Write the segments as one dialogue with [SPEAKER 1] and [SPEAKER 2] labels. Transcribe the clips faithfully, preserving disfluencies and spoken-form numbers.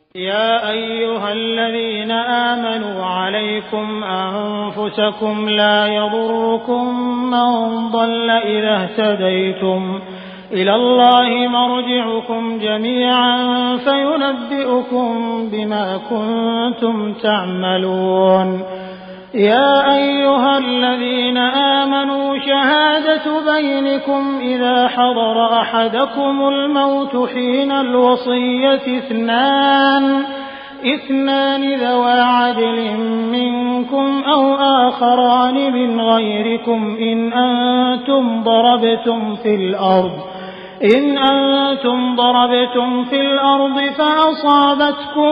[SPEAKER 1] يا أيها الذين آمنوا عليكم أنفسكم لا يضركم من ضل إذا اهتديتم إلى الله مرجعكم جميعا فينبئكم بما كنتم تعملون. يا أيها الذين آمنوا شهادة بينكم إذا حضر أحدكم الموت حين الوصية اثنان اثنان ذوى عدل منكم أو آخران من غيركم إن أنتم ضربتم في الأرض إن أنتم ضربتم في الأرض فأصابتكم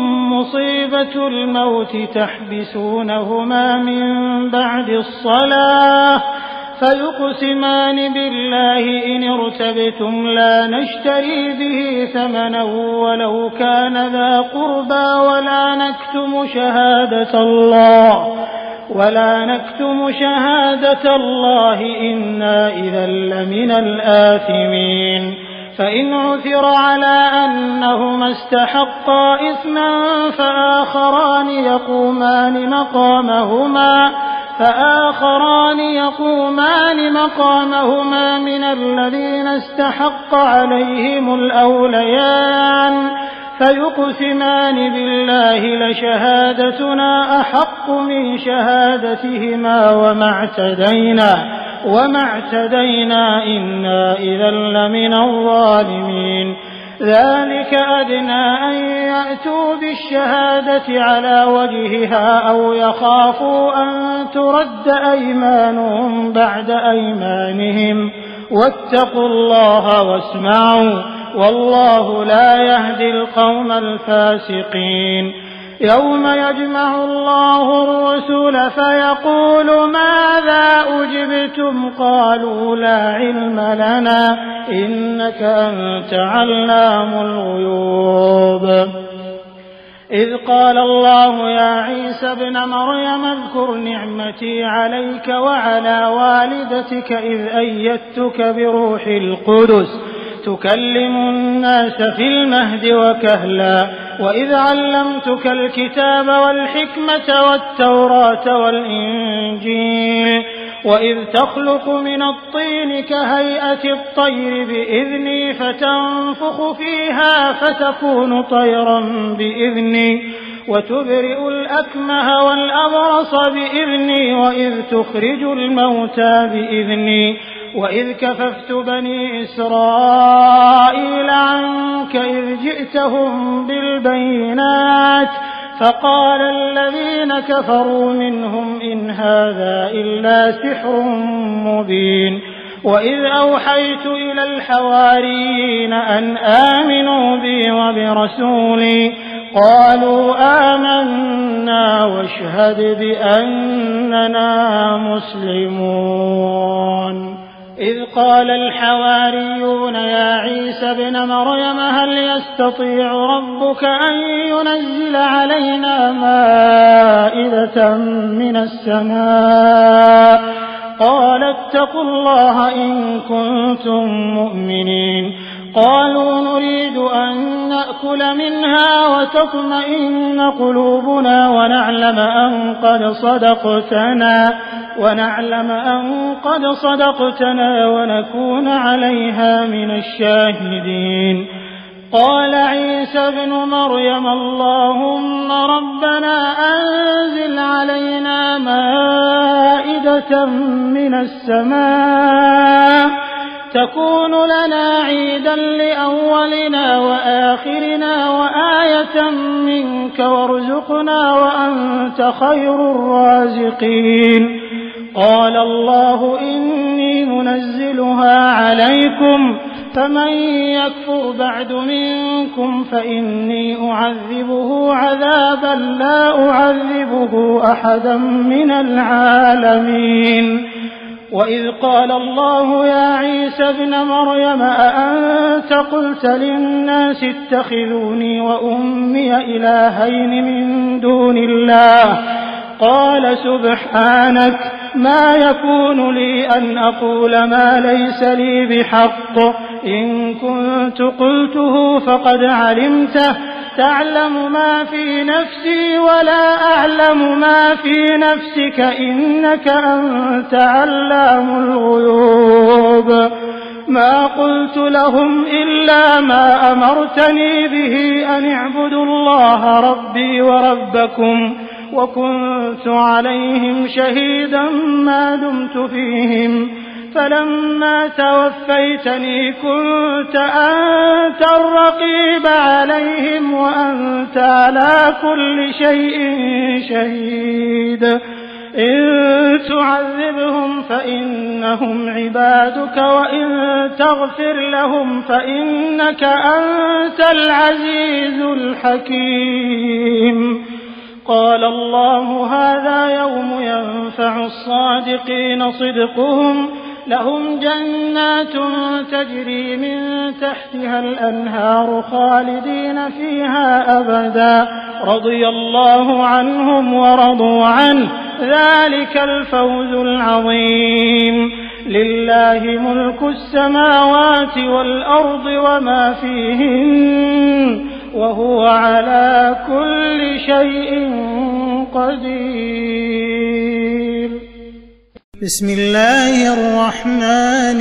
[SPEAKER 1] مصيبة الموت تحبسونهما من بعد الصلاة فيقسمان بالله إن ارتبتم لا نشتري به ثمنا ولو كان ذا قربى ولا نكتم شهادة الله ولا نكتم شهادة الله إنا إذا لمن الآثمين. فإن عثر على أنهما استحقا إثما فآخران يقومان مقامهما فآخران يقومان مقامهما من الذين استحق عليهم الأوليان فيقسمان بالله لشهادتنا أحق من شهادتهما وما اعتدينا وما اعتدينا إنا إذا لمن الظالمين. ذلك أدنى أن يأتوا بالشهادة على وجهها أو يخافوا أن ترد أيمانهم بعد أيمانهم واتقوا الله واسمعوا والله لا يهدي القوم الفاسقين. يوم يجمع الله الرسل فيقول ماذا أجبتم قالوا لا علم لنا إنك أنت علام الغيوب. إذ قال الله يا عيسى ابن مريم اذكر نعمتي عليك وعلى والدتك إذ أيدتك بروح القدس تكلم الناس في المهد وكهلا وإذ علمتك الكتاب والحكمة والتوراة والإنجيل وإذ تخلق من الطين كهيئة الطير بإذني فتنفخ فيها فتكون طيرا بإذني وتبرئ الأكمه والأبرص بإذني وإذ تخرج الموتى بإذني وإذ كففت بني إسرائيل عنك إذ جئتهم بالبينات فقال الذين كفروا منهم إن هذا إلا سحر مبين. وإذ أوحيت إلى الحواريين أن آمنوا بي وبرسولي قالوا آمنا واشهد بأننا مسلمون. إذ قال الحواريون يا عيسى ابن مريم هل يستطيع ربك أن ينزل علينا مائدة من السماء قال اتقوا الله إن كنتم مؤمنين. قالوا نريد أن نأكل منها وتطمئن قلوبنا ونعلم أن قد صدقتنا ونعلم أن قد صدقتنا ونكون عليها من الشاهدين. قال عيسى ابن مريم اللهم ربنا أنزل علينا مائدة من السماء تكون لنا عيدا لأولنا وآخرنا وآية منك وارزقنا وأنت خير الرازقين. قال الله إني منزلها عليكم فمن يكفر بعد منكم فإني أعذبه عذابا لا أعذبه أحدا من العالمين. وإذ قال الله يا عيسى ابن مريم أأنت قلت للناس اتخذوني وأمي إلهين من دون الله قال سبحانك ما يكون لي أن أقول ما ليس لي بحق إن كنت قلته فقد علمته تعلم ما في نفسي ولا أعلم ما في نفسك إنك أنت علام الغيوب ما قلت لهم إلا ما أمرتني به أن اعبدوا الله ربي وربكم وكنت عليهم شهيدا ما دمت فيهم فلما توفيتني كنت أنت الرقيب عليهم وأنت على كل شيء شهيد إن تعذبهم فإنهم عبادك وإن تغفر لهم فإنك أنت العزيز الحكيم قال الله هذا يوم ينفع الصادقين صدقهم لهم جنات تجري من تحتها الأنهار خالدين فيها أبدا رضي الله عنهم ورضوا عنه ذلك الفوز العظيم لله ملك السماوات والأرض وما فيهن وهو على كل شيء قدير بسم الله الرحمن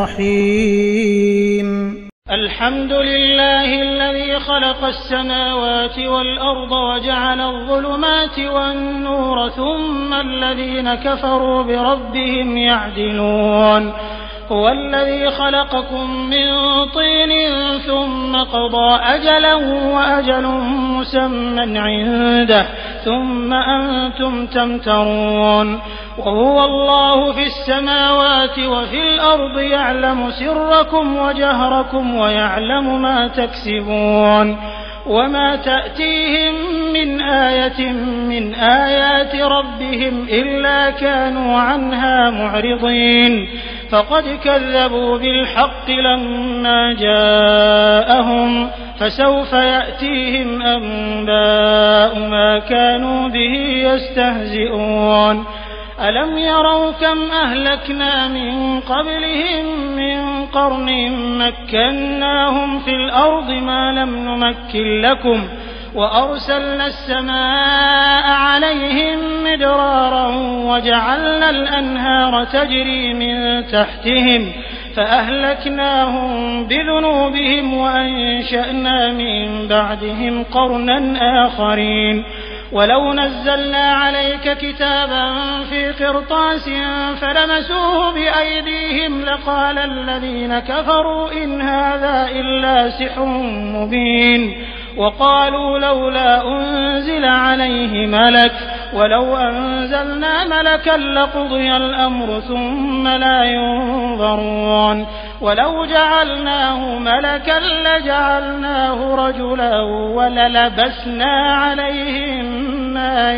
[SPEAKER 1] الرحيم الحمد لله الذي خلق السماوات والأرض وجعل الظلمات والنور ثم الذين كفروا بربهم يعدلون هو الذي خلقكم من طين ثم قضى أجلا وأجل مسمى عنده ثم أنتم تمترون وهو الله في السماوات وفي الأرض يعلم سركم وجهركم ويعلم ما تكسبون وما تأتيهم من آية من آيات ربهم إلا كانوا عنها معرضين فقد كذبوا بالحق لما جاءهم فسوف يأتيهم أنباء ما كانوا به يستهزئون ألم يروا كم أهلكنا من قبلهم من قرن مكناهم في الأرض ما لم نمكن لكم وأرسلنا السماء عليهم مدرارا وجعلنا الأنهار تجري من تحتهم فأهلكناهم بذنوبهم وأنشأنا من بعدهم قرنا آخرين ولو نزلنا عليك كتابا في قرطاس فلمسوه بأيديهم لقال الذين كفروا إن هذا إلا سحر مبين وقالوا لولا أنزل عليه ملك ولو أنزلنا ملكا لقضي الأمر ثم لا ينظرون ولو جعلناه ملكا لجعلناه رجلا وللبسنا عليهم ما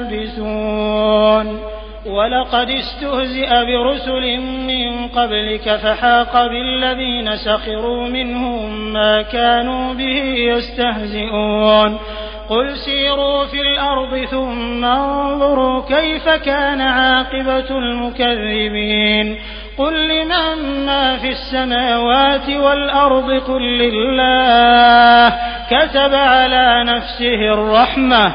[SPEAKER 1] يلبسون ولقد استهزئ برسل من قبلك فحاق بالذين سخروا منهم ما كانوا به يستهزئون قل سيروا في الأرض ثم انظروا كيف كان عاقبة المكذبين قل لمن ما في السماوات والأرض قل لله كتب على نفسه الرحمة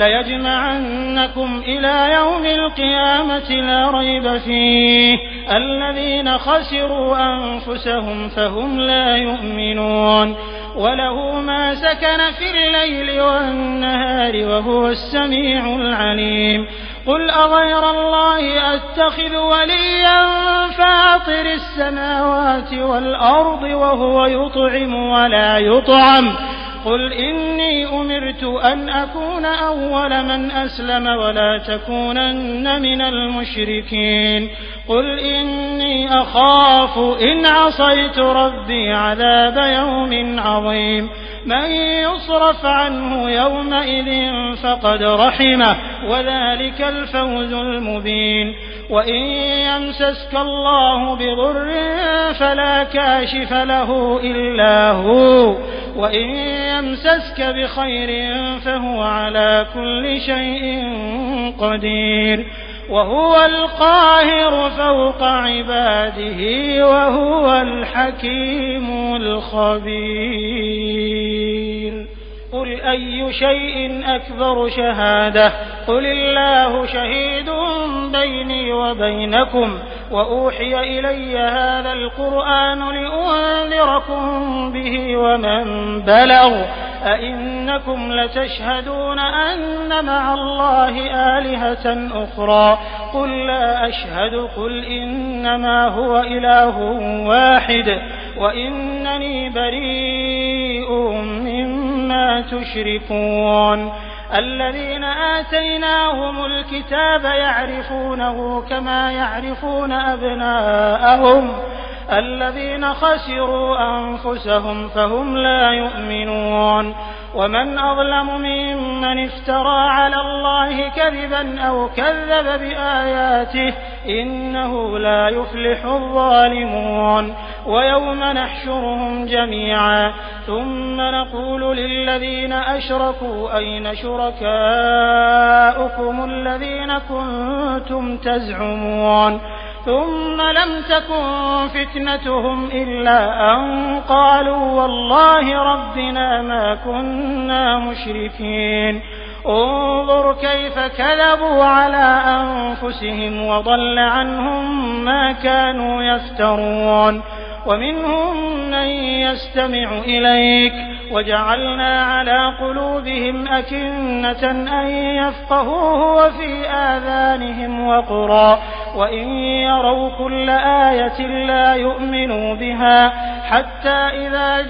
[SPEAKER 1] ليجمعنكم إلى يوم القيامة لا ريب فيه الذين خسروا أنفسهم فهم لا يؤمنون وله ما سكن في الليل والنهار وهو السميع العليم قل أغير الله أتخذ وليا فاطر السماوات والأرض وهو يطعم ولا يطعم قل إني أمرت أن أكون أول من أسلم ولا تكونن من المشركين قل إني أخاف إن عصيت ربي عذاب يوم عظيم من يصرف عنه يومئذ فقد رحمه وذلك الفوز المبين وإن يمسسك الله بضر فلا كاشف له إلا هو وإن يمسسك بخير فهو على كل شيء قدير وهو القاهر فوق عباده وهو الحكيم الخبير قل أي شيء أكبر شهادة قل الله شهيد بيني وبينكم وأوحي إلي هذا القرآن لأنذركم به ومن بلغ أئنكم لتشهدون أن مع الله آلهة أخرى قل لا أشهد قل إنما هو إله واحد وإنني بريء مما تشركون الذين آتيناهم الكتاب يعرفونه كما يعرفون أبناءهم الذين خسروا أنفسهم فهم لا يؤمنون ومن أظلم ممن افترى على الله كذبا أو كذب بآياته إنه لا يفلح الظالمون ويوم نحشرهم جميعا ثم نقول للذين أشركوا أين شركاؤكم الذين كنتم تزعمون ثم لم تكن فتنتهم إلا أن قالوا والله ربنا ما كنا مشركين انظر كيف كذبوا على أنفسهم وضل عنهم ما كانوا يفترون ومنهم من يستمع إليك وجعلنا على قلوبهم أكنة أن يفقهوه وفي آذانهم وقرا وإن يروا كل آية لا يؤمنوا بها حتى إذا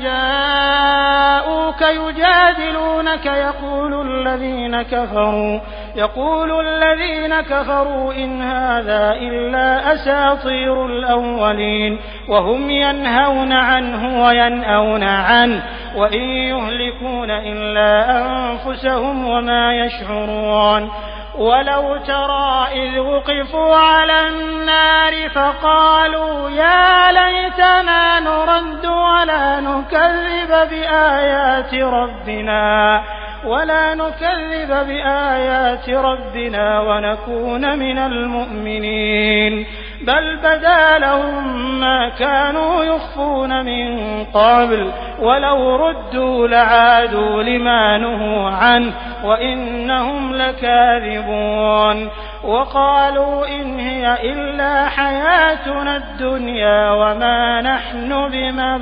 [SPEAKER 1] جاءوك يجادلونك يقول الذين كفروا يقول الذين كفروا إن هذا إلا أساطير الأولين وهم ينهون عنه وينأون عنه وإن يهلكون إلا أنفسهم وما يشعرون ولو ترى إذ وقفوا على النار فقالوا يا ليتنا نرد ولا نكذب بآيات ربنا ولا نكذب بآيات ربنا ونكون من المؤمنين بل بدا لهم ما كانوا يخفون من قبل ولو ردوا لعادوا لما نهوا عنه وإنهم لكاذبون وقالوا إن هي إلا حياتنا الدنيا وما نحن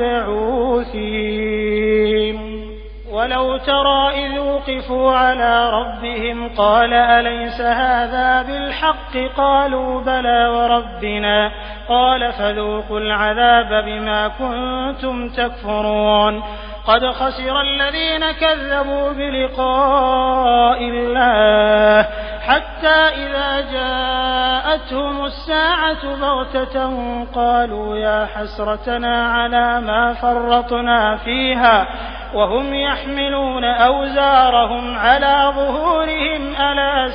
[SPEAKER 1] بمبعوثين ولو ترى إذ وقفوا على ربهم قال أليس هذا بالحق قالوا بلى وربنا قال فذوقوا العذاب بما كنتم تكفرون قد خسر الذين كذبوا بلقاء الله حتى إذا جاءتهم الساعة بغتة قالوا يا حسرتنا على ما فرطنا فيها وهم يحملون أوزارهم على ظهورهم ألا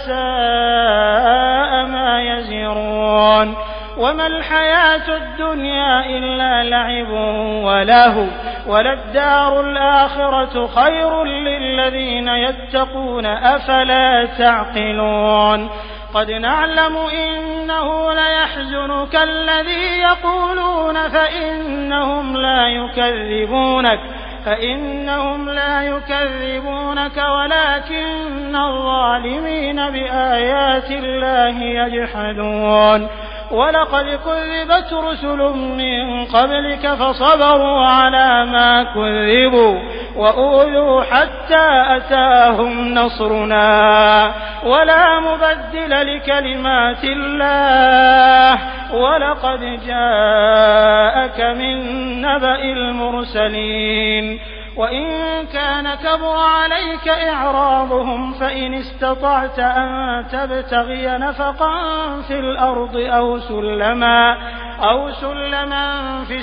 [SPEAKER 1] ساء ما يزرون وما الحياة الدنيا إلا لعب ولهو وللدار الآخرة خير للذين يتقون أفلا تعقلون قد نعلم إنه ليحزنك الذي يقولون فإنهم لا يكذبونك فإنهم لا يكذبونك ولكن الظالمين بآيات الله يجحدون ولقد كذبت رسل من قبلك فصبروا على ما كذبوا وأوذوا حتى أتاهم نصرنا ولا مبدل لكلمات الله ولقد جاءك من نبأ المرسلين وإن كان كبر عليك إعراضهم فإن استطعت أن تبتغي نفقا في الأرض أو سلما أو سلما في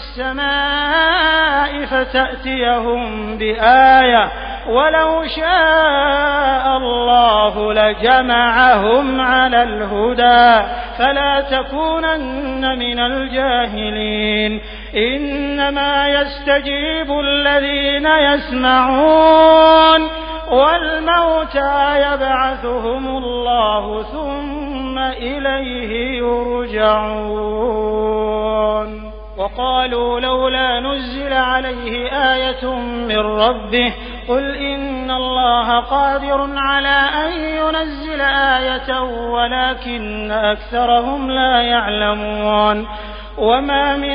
[SPEAKER 1] السماء فتأتيهم بآية ولو شاء الله لجمعهم على الهدى فلا تكونن من الجاهلين إنما يستجيب الذين يسمعون والموتى يبعثهم الله ثم إليه يرجعون وقالوا لولا نزل عليه آية من ربه قل إن الله قادر على أن ينزل آية ولكن أكثرهم لا يعلمون وما من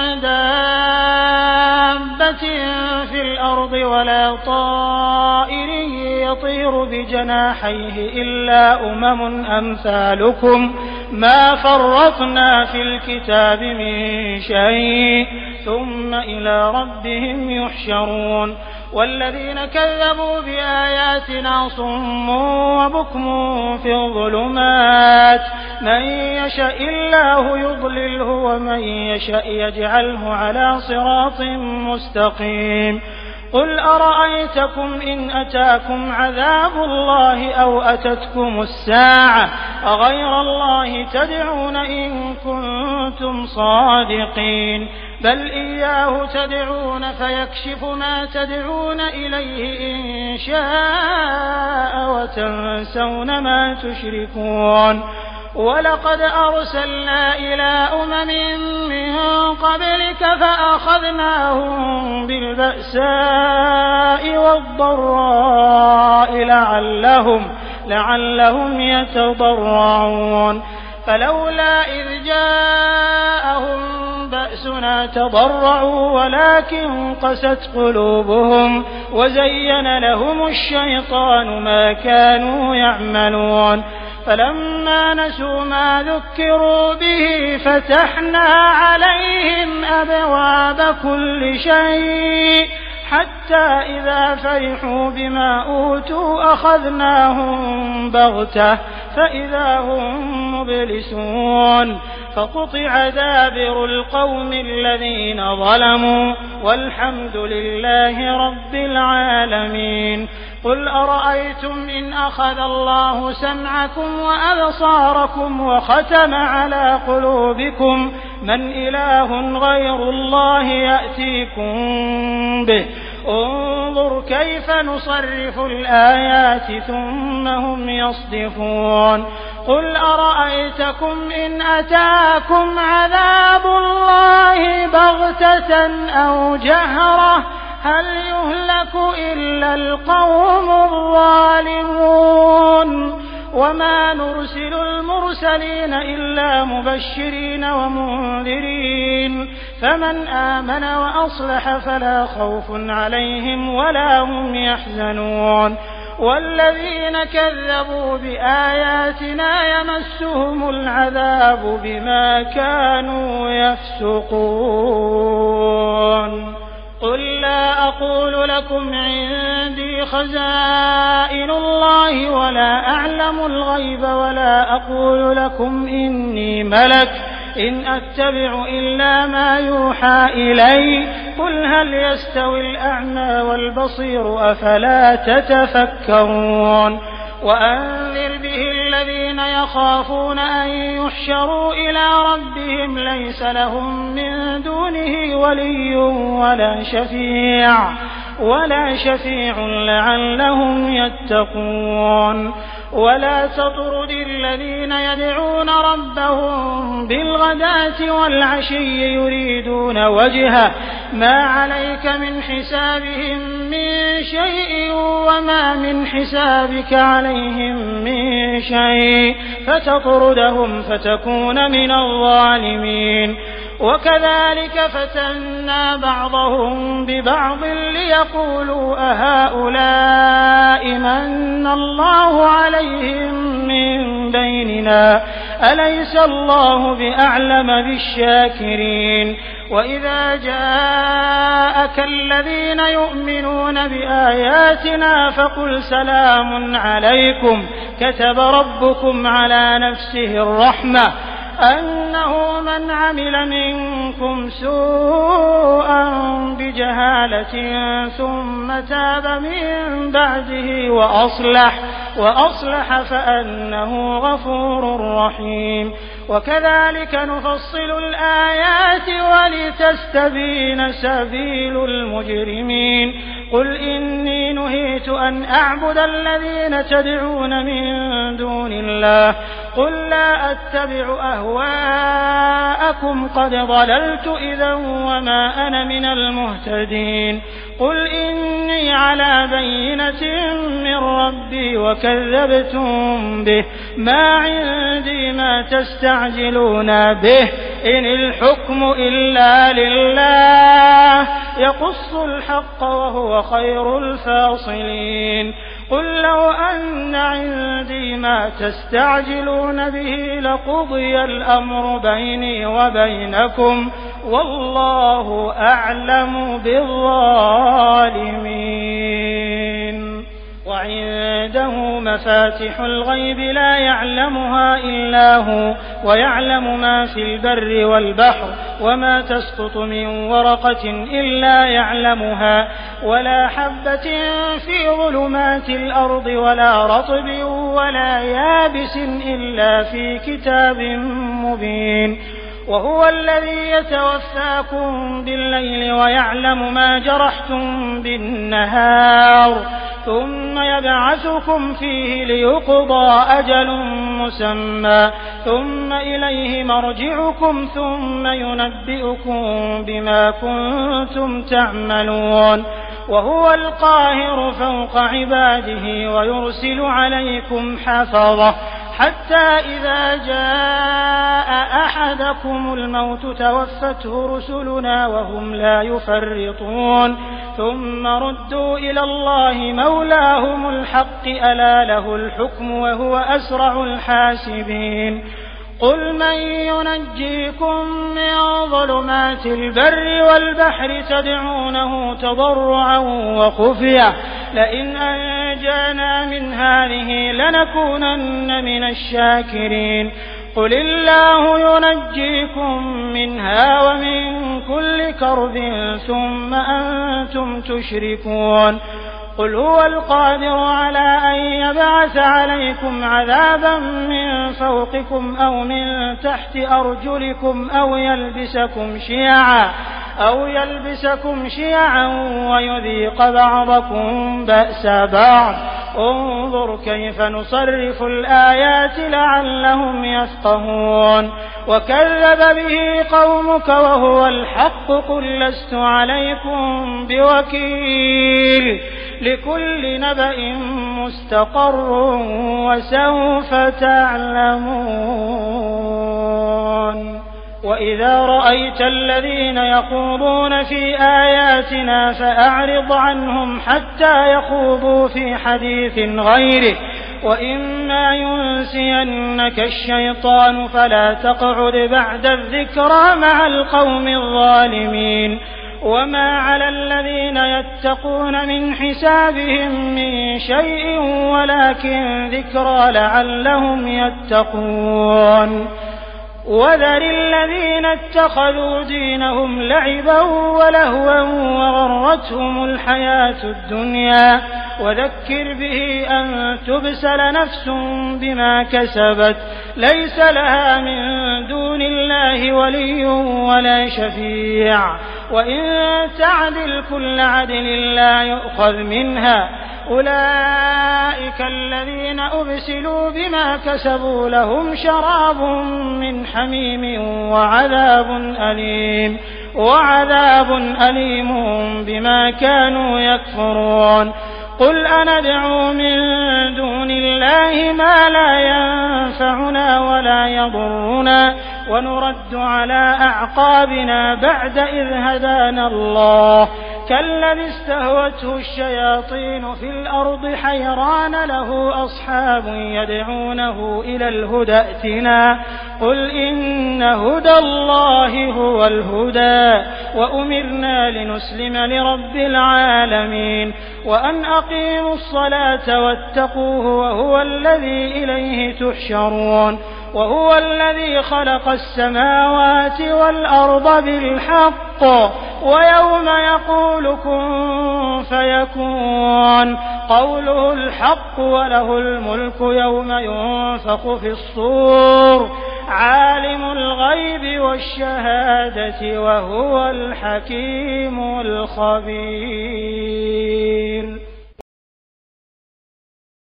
[SPEAKER 1] دابة في الأرض ولا طائر يطير بجناحيه إلا أمم أمثالكم ما فرطنا في الكتاب من شيء ثم إلى ربهم يحشرون والذين كذبوا بآياتنا صم وبكم في الظلمات من يشاء الله يضلله ومن يشاء يجعله على صراط مستقيم قل أرأيتكم إن أتاكم عذاب الله أو أتتكم الساعة أغير الله تدعون إن كنتم صادقين بل إياه تدعون فيكشف ما تدعون إليه إن شاء وتنسون ما تشركون ولقد أرسلنا إلى أمم من قبلك فأخذناهم بالبأساء والضراء لعلهم, لعلهم يتضرعون فلولا إذ جاءهم بأسنا تضرعوا ولكن قست قلوبهم وزين لهم الشيطان ما كانوا يعملون فلما نسوا ما ذكروا به فتحنا عليهم أبواب كل شيء حتى إذا فرحوا بما أوتوا أخذناهم بغتة فإذا هم مبلسون فقطع دابر القوم الذين ظلموا والحمد لله رب العالمين قل أرأيتم إن أخذ الله سمعكم وأبصاركم وختم على قلوبكم من إله غير الله يأتيكم به انظر كيف نصرف الآيات ثم هم يصدفون قل أرأيتكم إن أتاكم عذاب الله بغتة أو جهرة هل يهلك إلا القوم الظالمون وما نرسل المرسلين إلا مبشرين ومنذرين فمن آمن وأصلح فلا خوف عليهم ولا هم يحزنون والذين كذبوا بآياتنا يمسهم العذاب بما كانوا يفسقون قل لا أقول لكم عندي خزائن الله ولا أعلم الغيب ولا أقول لكم إني ملك إن أتبع إلا ما يوحى إلي قل هل يستوي الأعمى والبصير أفلا تتفكرون وأنذر به الذين يخافون أن يحشروا إلى ربهم ليس لهم من دونه ولي ولا شفيع ولا شفيع لعلهم يتقون ولا تطرد الذين يدعون ربهم بالغداة والعشي يريدون وجهه ما عليك من حسابهم من شيء وما من حسابك عليهم من شيء فتطردهم فتكون من الظالمين وكذلك فتنا بعضهم ببعض ليقولوا أهؤلاء من الله عليهم من بيننا أليس الله بأعلم بالشاكرين وإذا جاءك الذين يؤمنون بآياتنا فقل سلام عليكم كتب ربكم على نفسه الرحمة أنه من عمل منكم سوءا بجهالة ثم تاب من بعده وأصلح وأصلح فأنه غفور رحيم وكذلك نفصل الآيات ولتستبين سبيل المجرمين قل إني نهيت أن أعبد الذين تدعون من دون الله قل لا أتبع أهواءكم قد ضللت إذا وما أنا من المهتدين قل إني على بينة من ربي وكذبتم به ما عندي ما تستعجلون به إن الحكم إلا لله يقص الحق وهو خير الفاصلين قل لو أن عندي ما تستعجلون به لقضي الأمر بيني وبينكم والله أعلم بالظالمين وعنده مفاتح الغيب لا يعلمها إلا هو ويعلم ما في البر والبحر وما تسقط من ورقة إلا يعلمها ولا حبة في ظلمات الأرض ولا رطب ولا يابس إلا في كتاب مبين وهو الذي يتوفاكم بالليل ويعلم ما جرحتم بالنهار ثم يبعثكم فيه ليقضى أجل مسمى ثم إليه مرجعكم ثم ينبئكم بما كنتم تعملون وهو القاهر فوق عباده ويرسل عليكم حفظة حتى إذا جاء أحدكم الموت توفته رسلنا وهم لا يفرطون ثم ردوا إلى الله مولاهم الحق ألا له الحكم وهو أسرع الحاسبين قل من ينجيكم من ظلمات البر والبحر تدعونه تضرعا وخفية لئن أنجانا من هذه لنكونن من الشاكرين قل الله ينجيكم منها ومن كل كرب ثم أنتم تشركون قل هو القادر على أن يبعث عليكم عذابا من فوقكم أو من تحت أرجلكم أو يلبسكم شيعا أو يلبسكم شيعا ويذيق بعضكم بأس بعض انظر كيف نصرف الآيات لعلهم يفقهون وكذب به قومك وهو الحق قل لست عليكم بوكيل لكل نبأ مستقر وسوف تعلمون وإذا رأيت الذين يخوضون في آياتنا فأعرض عنهم حتى يخوضوا في حديث غيره وإما ينسينك الشيطان فلا تقعد بعد الذكرى مع القوم الظالمين وما على الذين يتقون من حسابهم من شيء ولكن ذكرى لعلهم يتقون وذر الذين اتخذوا دينهم لعبا ولهوا وغرتهم الحياة الدنيا وذكر به أن تبسل نفس بما كسبت ليس لها من دون الله ولي ولا شفيع وإن تعدل كل عدل لا يؤخذ منها أولئك الذين أبسلوا بما كسبوا لهم شراب من حميم وعذاب أليم وعذاب أليم بما كانوا يكفرون قل أندعو من دون الله ما لا ينفعنا ولا يضرنا ونرد على أعقابنا بعد إذ هدانا الله كالذي استهوته الشياطين في الأرض حيران له أصحاب يدعونه إلى الهدى ائتنا قل إن هدى الله هو الهدى وأمرنا لنسلم لرب العالمين وأن أقيموا الصلاة واتقوه وهو الذي إليه تحشرون وهو الذي خلق السماوات والأرض بالحق ويوم يقول كن فيكون قوله الحق وله الملك يوم ينفخ في الصور عالم الغيب والشهادة وهو الحكيم الخبير.